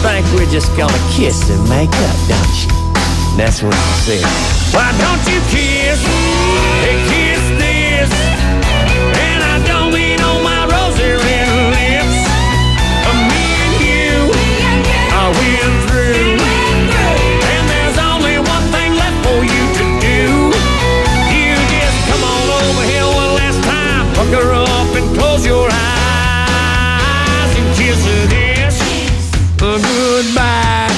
think we're just gonna kiss and make up, don't you? That's what she said. Why don't you kiss? Hey, kiss this. And I don't mean on my rosy red lips. Me and you, I went through. And there's only one thing left for you to do. You just come on over here one last time. Fuck her up and close your eyes and kiss her this. Goodbye.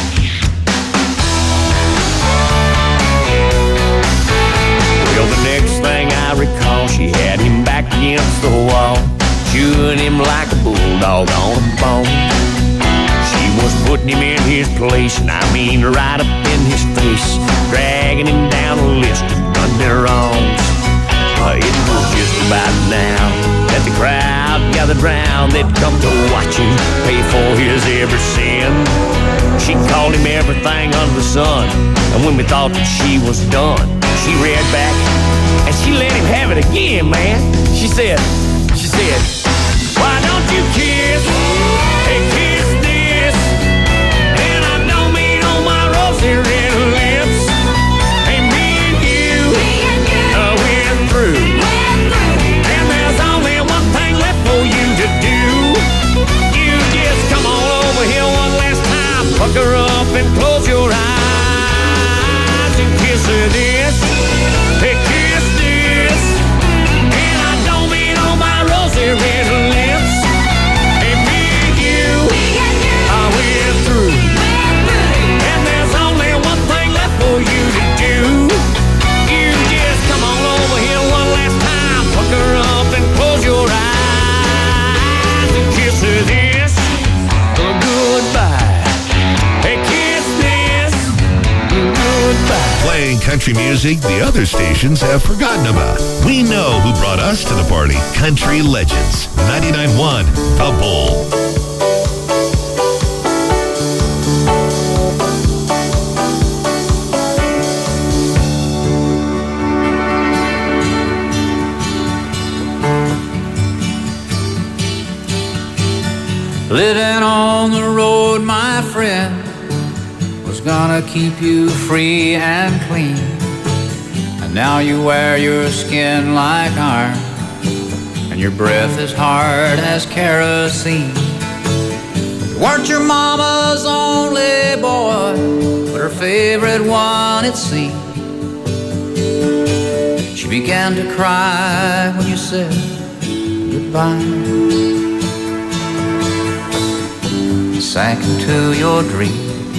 Well, the next thing I recall, she had him back against the wall, chewing him like a bulldog on a bone. She was putting him in his place, and I mean right up in his face, dragging him down a list of done their wrongs. It was just about now that the crowd gathered round. They'd come to watch him pay for his every sin. She called him everything under the sun, and when we thought that she was done, she reared back and she let him have it again, man. She said, why don't you kiss? Hey, kiss this. And I don't mean on my rosy red lips. Hey, me and you, we're through. And there's only one thing left for you to do. You just come on over here one last time, fuck her up and close your eyes and kiss her this. Hey, kiss this. And I don't mean on my rosy red lips. Hey, me and you, we're through. And there's only one thing left for you to do. You just come on over here one last time, fuck her up and close your eyes and kiss her this. Goodbye. Hey, kiss this. Goodbye. Playing country music the other stations have forgotten about. We know who brought us to the party. Country Legends. 99.1 The Bull. Living on the road, my friend, was gonna keep you free and clean. And now you wear your skin like iron, and your breath as hard as kerosene. You weren't your mama's only boy, but her favorite one, it seemed. She began to cry when you said goodbye. Sank into your dream.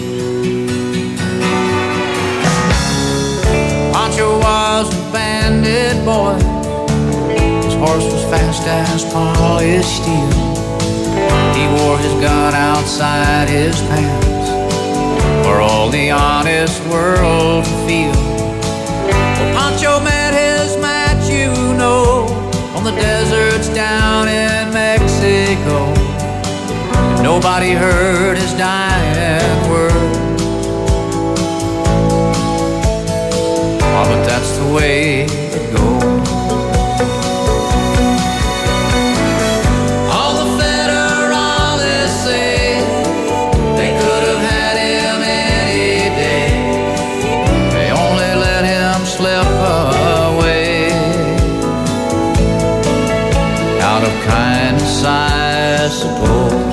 Pancho was a bandit boy. His horse was fast as polished steel. He wore his gun outside his pants for all the honest world to feel. Well, Pancho met his match, you know, on the deserts down in Mexico. Nobody heard his dying words. Oh, but that's the way it goes. All the federales say they could have had him any day. They only let him slip away. Out of kindness, I suppose.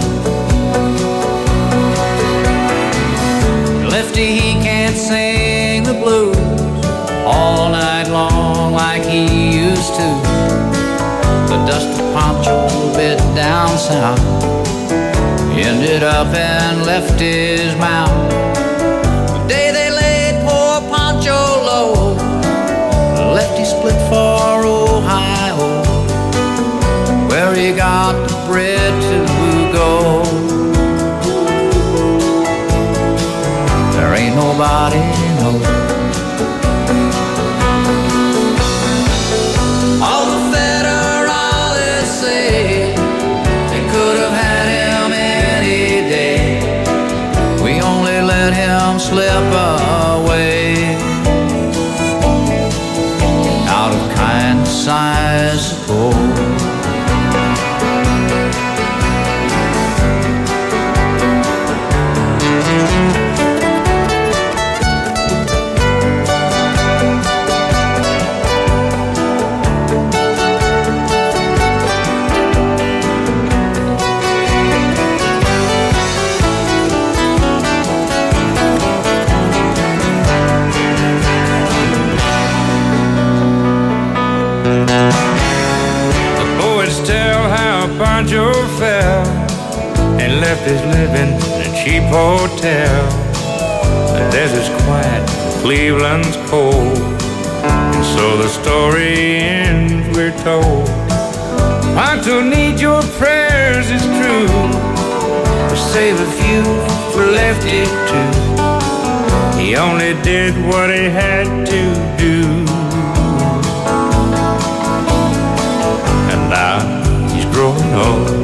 He can't sing the blues all night long like he used to. The dust of Pancho bit down south ended up and left his mouth. The day they laid poor Pancho low, left he split for Ohio, where he got the bread to go. There ain't nobody knows. All the federales say they could have had him any day. We only let him slip away. Out of kindness, I suppose. cheap hotel. The desert's quiet, Cleveland's cold, and so the story ends, we're told. I do need your prayers, it's true, but save a few for Lefty too. He only did what he had to do, and now he's growing old.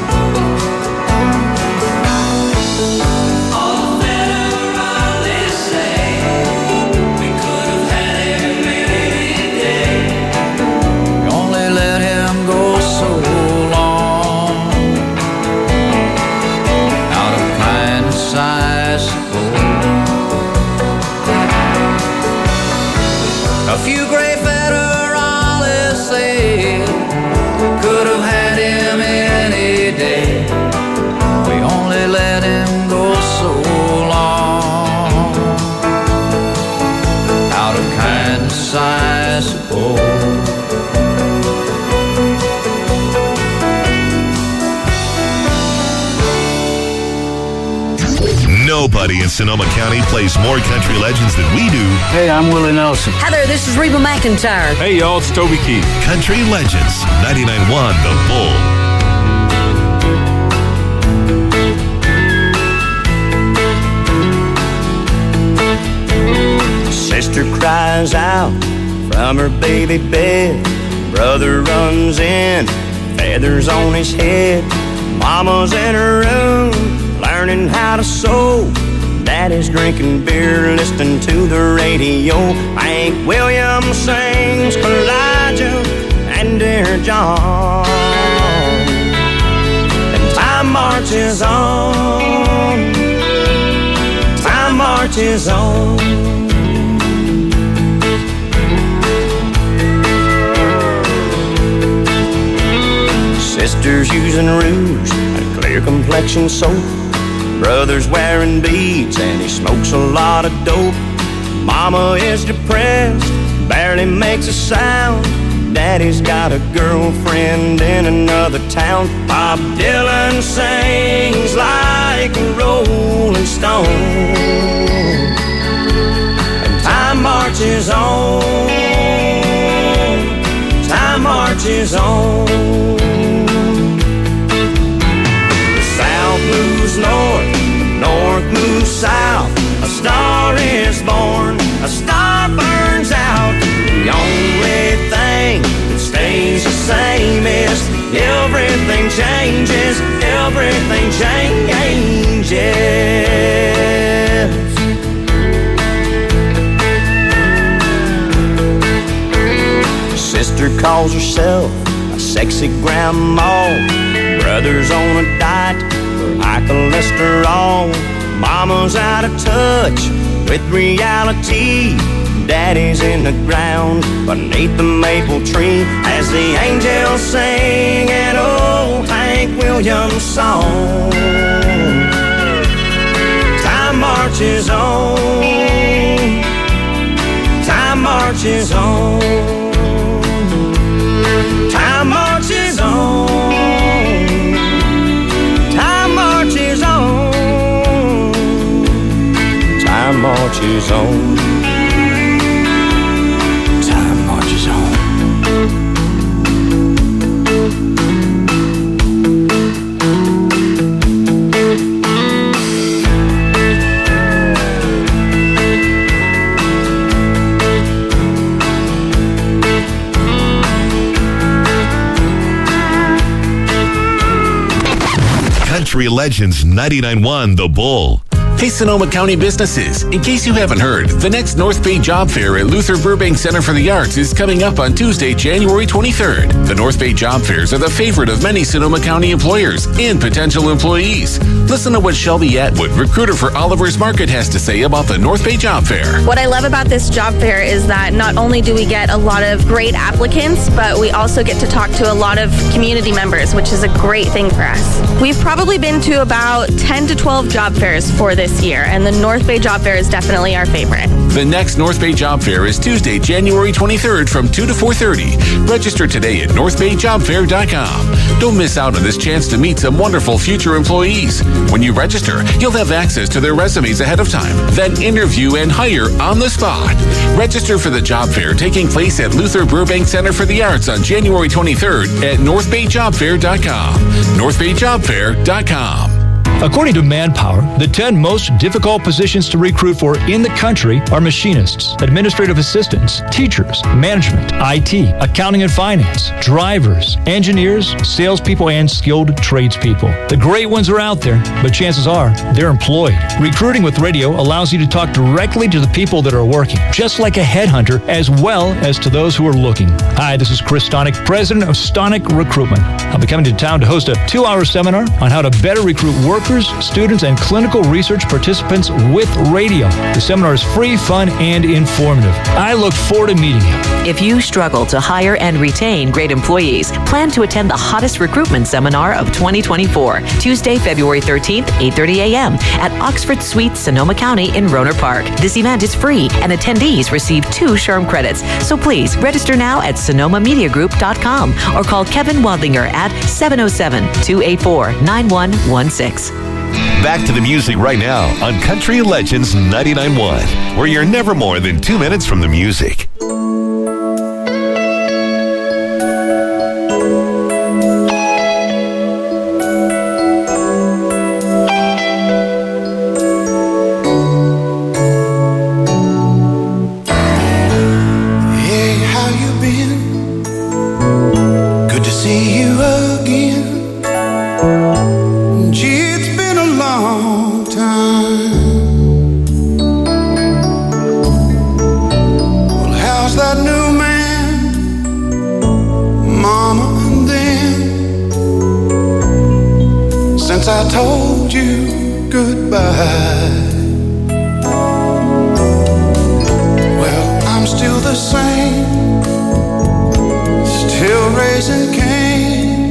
A few great federales said could have had him any day. We only let him go so long. Out of kindness, I suppose. Nobody in Sonoma County plays more country legends than we do. Hey, I'm Willie Nelson. Hi there, this is Reba McEntire. Hey, y'all, it's Toby Keith. Country Legends, 99.1 The Bull. Sister cries out from her baby bed. Brother runs in, feathers on his head. Mama's in her room, learning how to sew. Daddy's drinking beer, listening to the radio. Hank Williams sings Elijah and Dear John. And time marches on. Time marches on. Sister's using rouge and clear complexion soap. Brother's wearing beads and he smokes a lot of dope. Mama is depressed, barely makes a sound. Daddy's got a girlfriend in another town. Bob Dylan sings like a rolling stone. And time marches on. Time marches on. Moves north, north moves south. A star is born, a star burns out. The only thing that stays the same is everything changes, everything changes. Sister calls herself a sexy grandma. Brother's on a diet, high cholesterol. Mama's out of touch with reality. Daddy's in the ground beneath the maple tree as the angels sing an old Hank Williams song. Time marches on. Time marches on. Time marches on. Time marches on. Time marches on. Time marches on. Country Legends 99.1 The Bull. Hey, Sonoma County businesses. In case you haven't heard, the next North Bay Job Fair at Luther Burbank Center for the Arts is coming up on Tuesday, January 23rd. The North Bay Job Fairs are the favorite of many Sonoma County employers and potential employees. Listen to what Shelby Atwood, recruiter for Oliver's Market, has to say about the North Bay Job Fair. What I love about this job fair is that not only do we get a lot of great applicants, but we also get to talk to a lot of community members, which is a great thing for us. We've probably been to about 10 to 12 job fairs for this this year, and the North Bay Job Fair is definitely our favorite. The next North Bay Job Fair is Tuesday, January 23rd from 2 to 4:30. Register today at northbayjobfair.com. Don't miss out on this chance to meet some wonderful future employees. When you register, you'll have access to their resumes ahead of time, then interview and hire on the spot. Register for the job fair taking place at Luther Burbank Center for the Arts on January 23rd at northbayjobfair.com. northbayjobfair.com. According to Manpower, the 10 most difficult positions to recruit for in the country are machinists, administrative assistants, teachers, management, IT, accounting and finance, drivers, engineers, salespeople, and skilled tradespeople. The great ones are out there, but chances are they're employed. Recruiting with radio allows you to talk directly to the people that are working, just like a headhunter, as well as to those who are looking. Hi, this is Chris Stonick, president of Stonick Recruitment. I'll be coming to town to host a 2-hour seminar on how to better recruit workers, students, and clinical research participants with radio. The seminar is free, fun, and informative. I look forward to meeting you. If you struggle to hire and retain great employees, plan to attend the hottest recruitment seminar of 2024, Tuesday, February 13th, 8:30 a.m. at Oxford Suites, Sonoma County in Rohnert Park. This event is free, and attendees receive 2 SHRM credits. So please register now at sonomamediagroup.com or call Kevin Wadlinger at 707-284-9116. Back to the music right now on Country Legends 99.1, where you're never more than 2 minutes from the music. Hey, how you been? Good to see you again. Gee, it's been a long time. Well, how's that new man, Mama? And then, since I told you goodbye, well, I'm still the same, still raising Cain.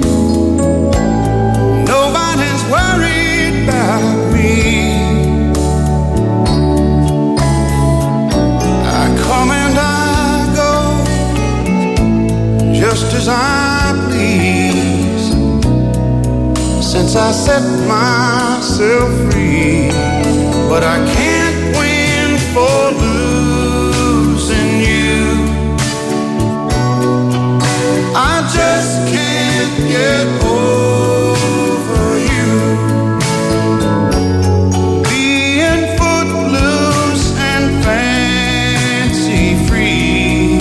Nobody's worried about me. I come and I go just as I please, since I set myself free. But I can't win for losing you. I just can't get over you being footloose and fancy free.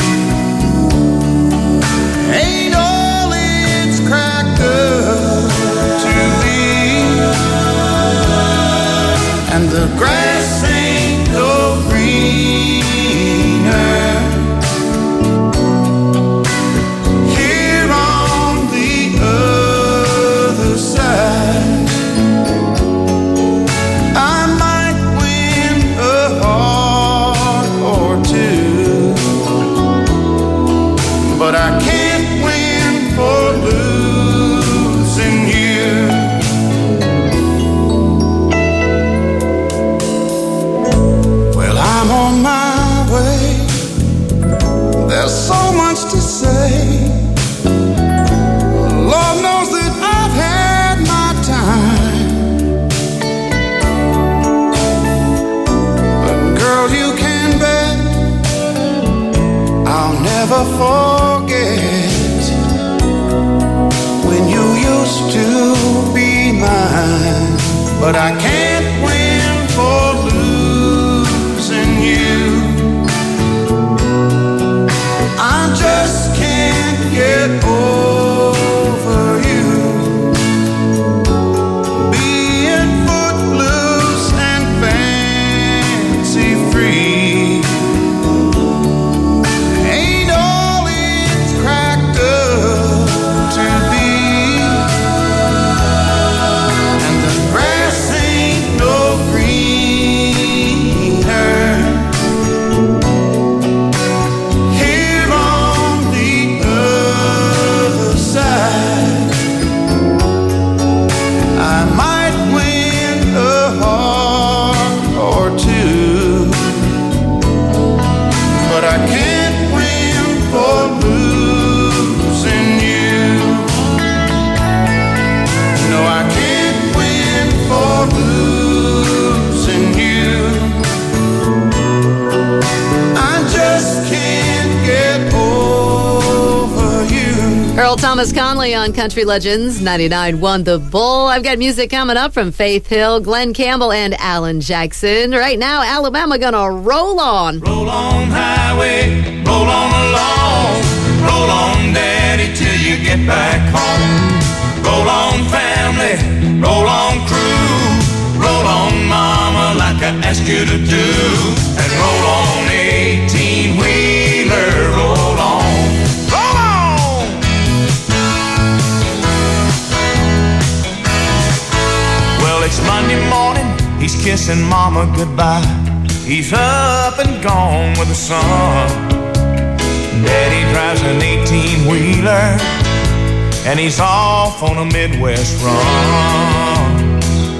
Ain't all it's cracked up to be, and the grass ain't no greener here on the other side. I might win a heart or two, but I can't win for losing you. Well, I'm on my way. There's so much to say. Lord knows that I've had my time, but girl, you can bet I'll never forget when you used to be mine. But I can't win for losing you. I just can't get over you being footloose and fancy free. Ain't all Thomas Conley on Country Legends 99.1 The Bull. I've got music coming up from Faith Hill, Glenn Campbell, and Alan Jackson. Right now, Alabama gonna roll on. Roll on, highway, roll on along. Roll on, daddy, till you get back home. Roll on, family, roll on, crew. Roll on, mama, like I asked you to do. And roll on, 18-wheeler, roll on. Roll on! Well, it's Monday morning, he's kissing mama goodbye. He's up and gone with the sun. Daddy drives an 18-wheeler, and he's off on a Midwest run.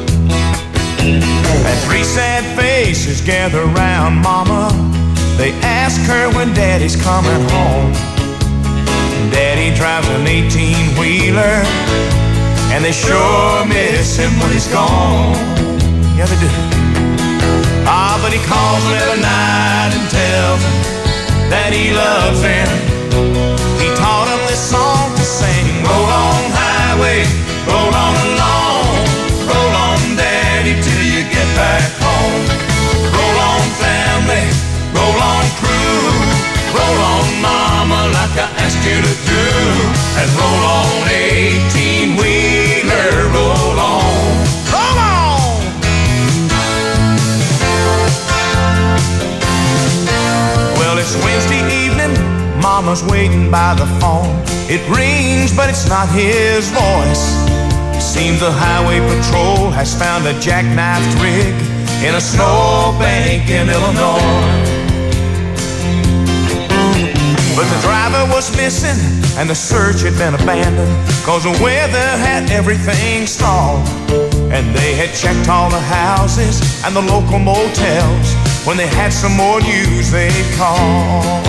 And three sad faces gather round mama. They ask her when daddy's coming home. Daddy drives an 18-wheeler, and they sure miss him when he's gone. Yeah, they do. Ah, but he calls them every night and tells them that he loves them. He taught them this song to sing. Roll on, highway, roll on along. Roll on, daddy, till you get back home. Roll on, family, roll on, crew. Roll on, mama, like I asked you to do. And roll on, 18-wheeler, roll on. Roll on! Well, it's Wednesday evening, mama's waiting by the phone. It rings, but it's not his voice. Seems the highway patrol has found a jackknifed rig in a snowbank in Illinois. But the driver was missing and the search had been abandoned, 'cause the weather had everything stalled. And they had checked all the houses and the local motels. When they had some more news they'd call.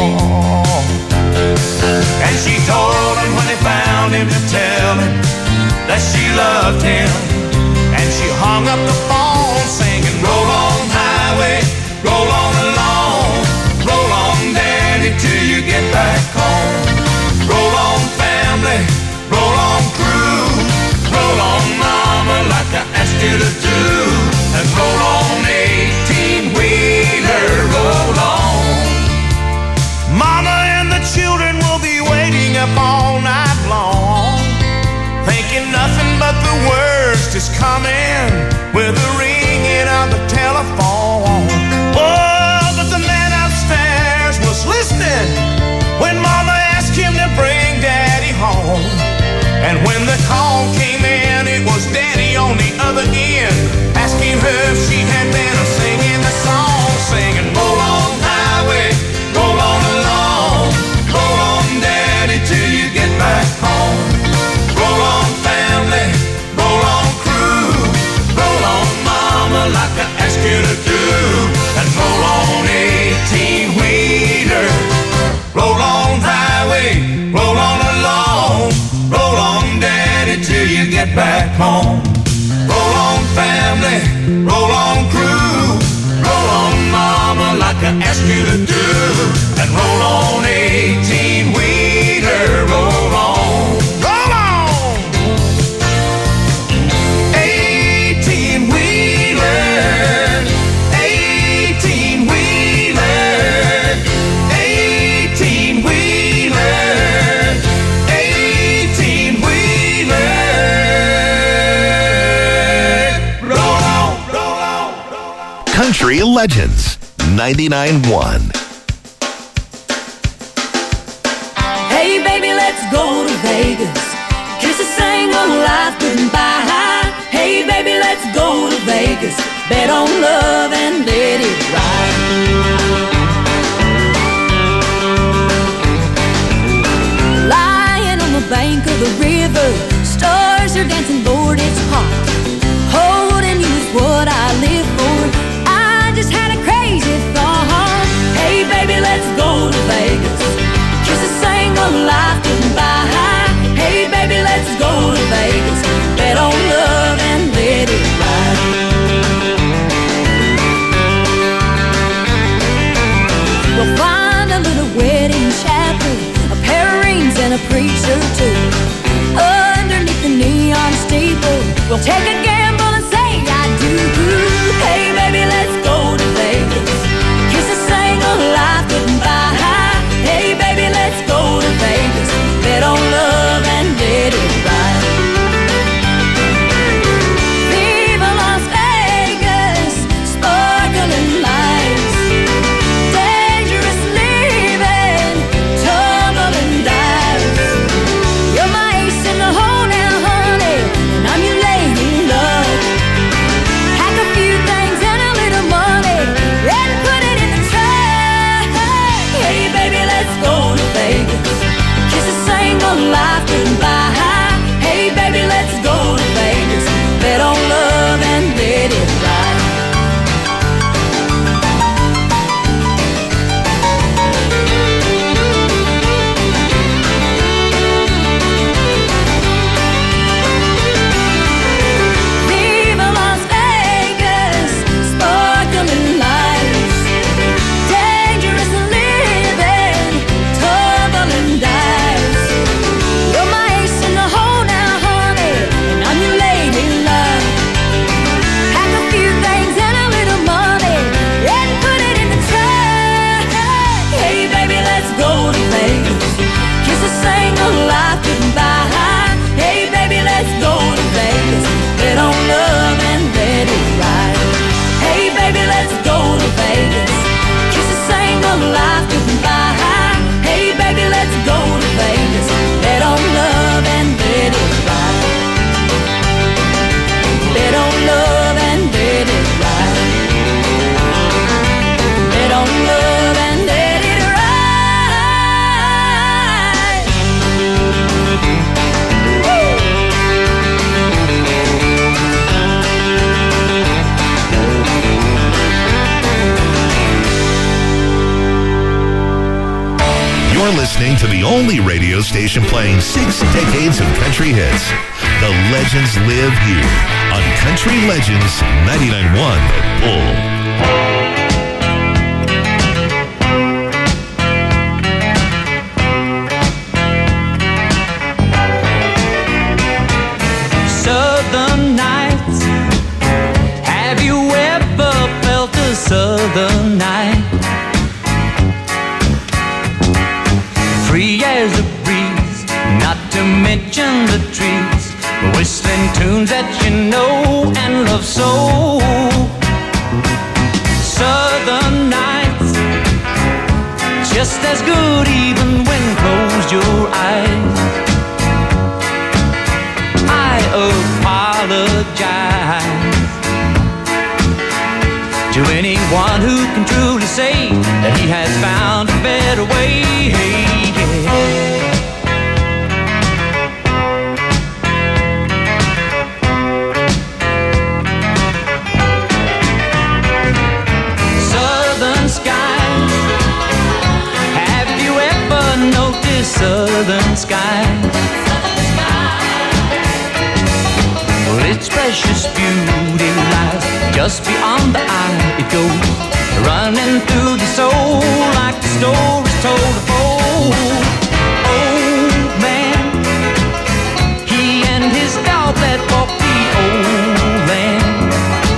And she told him when they found him to tell him that she loved him. And she hung up the phone singing, roll on, highway, roll on along. Roll on, daddy, till you get back home. Roll on, family, roll on, crew. Roll on, mama, like I asked you to do. And roll on, 18-wheeler, roll on. Mama and the children will be waiting up all night long, thinking nothing but the worst is coming with the ringing of the telephone. Oh, but the man upstairs was listening when mama asked him to bring daddy home. And when the call came in, it was daddy on the other end, asking her if she had been singing the song, singing, roll on, highway, roll on along. Roll on, daddy, till you get back home. Roll on, family, roll on, crew. Roll on, mama, like I asked you to do. And roll on, 18-wheeler. Roll on, highway, roll on along. Roll on, daddy, till you get back home. Roll on, family, roll on, crew. Roll on, mama, like I asked you to do. And roll on, 18-wheeler, roll on. Roll on! 18-wheeler, 18-wheeler, 18-wheeler, 18-wheeler. Roll on, roll on, roll on. Country Legends 99.1. Hey baby, let's go to Vegas. Kiss a single life goodbye. Hey baby, let's go to Vegas. Bet on love and let it ride. Lying on the bank of the river, stars are dancing, Lord, it's hot. Holding you is what I live for. I just had a crazy thought. Hey baby, let's go to Vegas. Kiss a single life goodbye. Hey baby, let's go to Vegas. Bet on love and let it ride. We'll find a little wedding chapel, a pair of rings and a preacher too. We'll take a gamble and say I do. Hey baby, let's go to Vegas. Kiss a single life goodbye. Hey baby, let's go to Vegas. Bet on love and let it ride. Viva Las Vegas, sparkling lights, dangerous living, tumbling dice. You're my ace in the hole now, honey, and I'm your lady love. Pack a few things and a little money and put it in the trash. Hey baby, let's go to Vegas. Kiss a single life goodbye. Hey baby, let's go to Vegas. Bet on love and let it ride. Viva Las Vegas, sparkling lights, dangerous living, tumbling dice. You're my ace in the hole now, honey, and I'm your lady love. Pack a few things and a little money and put it in the trash. Hey baby, let's go to Vegas. Kiss a single life goodbye. Hey baby, let's go to Vegas. Bet on love and let it ride. Hey baby, let's go to Vegas. Kiss a single life goodbye. Hey baby, let's go to Vegas. Bet on love and let it ride. Bet on love and let it ride. Bet on love and let it ride. You're listening to the only radio station playing 6 decades of country hits. The legends live here on Country Legends 99.1 The Bull. Southern nights. Have you ever felt a southern night? Free as a breeze, not to mention the trees, whistling tunes that you know and love so. Southern nights, just as good even when closed your eyes. I apologize to anyone who can truly say that he has found a better way. Southern skies, have you ever noticed southern skies? Well, its precious beauty lies just beyond the eye. It goes running through your soul like the stories told of old. Old man, he and his dog that walked the old land.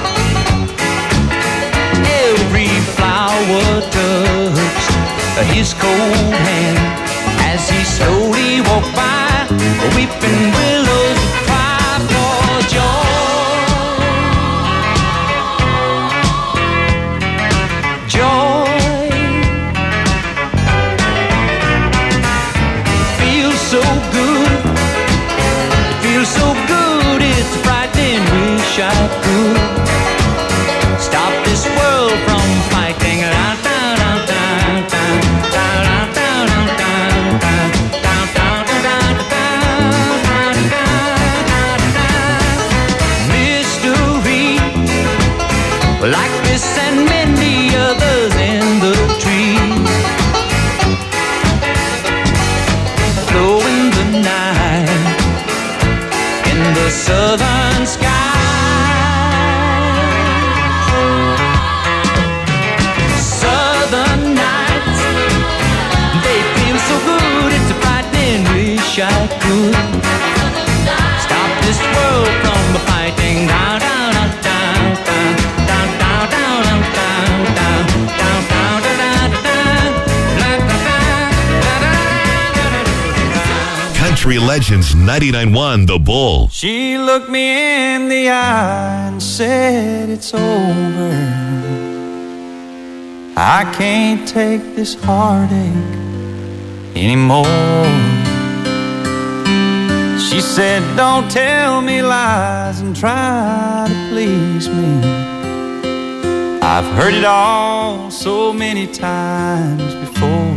Every flower touched his cold hand as he slowly walked by. Weeping willows cry for joy. So good, it feels so good, it's frightening, wish I could stop this world from fighting. Mystery, like this and many others in the trees, flow in the night, in the southern sky. Southern nights, they feel so good, it's a frightening wish I could stop this world from fighting. Country Legends 99.1 The Bull. She looked me in the eye and said, it's over. I can't take this heartache anymore. She said, don't tell me lies and try to please me. I've heard it all so many times before.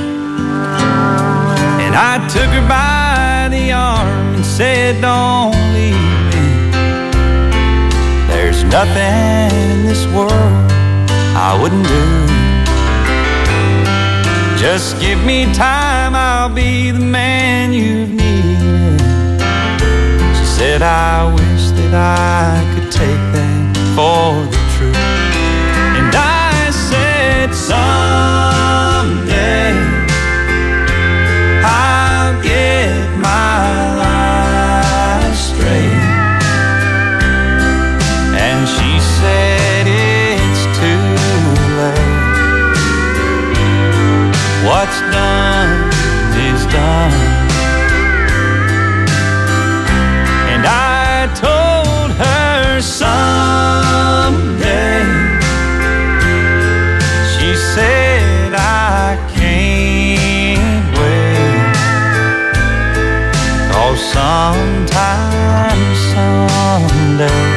And I took her by the arm and said, don't leave me. There's nothing in this world I wouldn't do. Just give me time, I'll be the man you've needed. She said, I wish that I could take that for the truth. And I said, someday I'll get my life straight. And she said, it's too late. What's done is done. And I told her someday. She said, I can't wait. Oh, sometime, someday,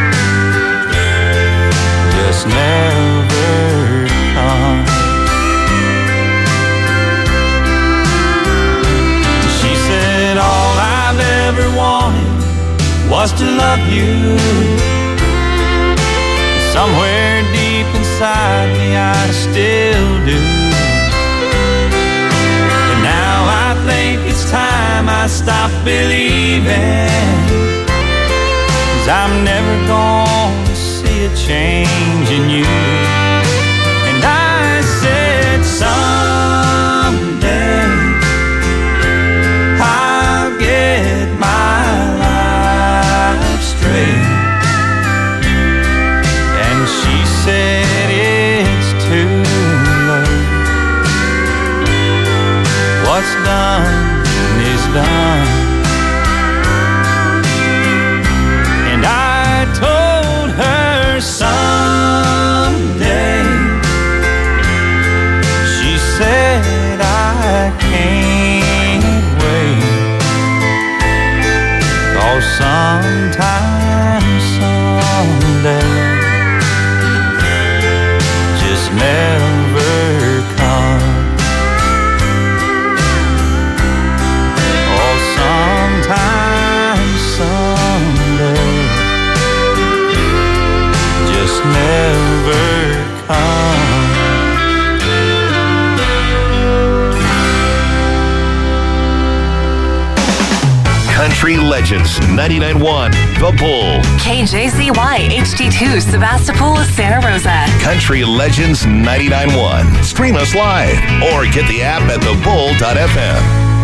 just never come. She said, all I've ever wanted was to love you. Somewhere deep inside me I still do. But now I think it's time I stop believing, 'cause I'm never gonna see a change in you. And I said, someday I'll get my life straight. And she said, it's too late. What's done is done. And I told her someday. She said, I can't wait. Oh, sometime, someday, just never come. Oh, sometime, someday, just never come. Country Legends 99.1 The Bull. KJZY HD2 Sebastopol, Santa Rosa. Country Legends 99.1. Stream us live or get the app at thebull.fm.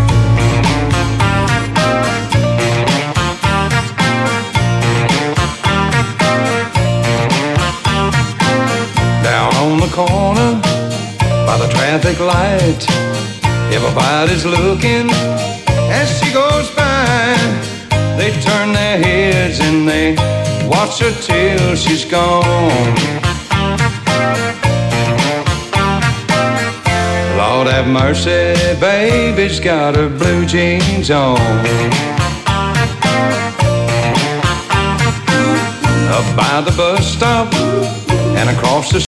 Down on the corner by the traffic light, everybody's looking as she goes by. They turn their heads and they watch her till she's gone. Lord have mercy, baby's got her blue jeans on. Up by the bus stop and across the